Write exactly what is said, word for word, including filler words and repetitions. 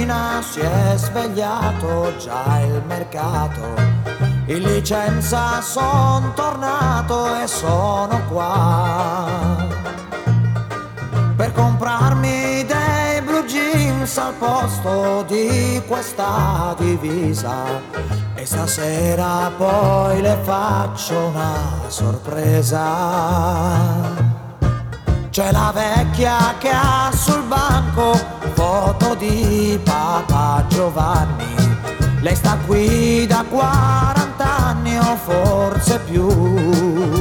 mattina si è svegliato, già il mercato. In licenza son tornato e sono qua per comprarmi dei blue jeans al posto di questa divisa. E stasera poi le faccio una sorpresa. C'è la vecchia che ha sul banco foto di Papa Giovanni. Lei sta qui da quarant'anni o forse più.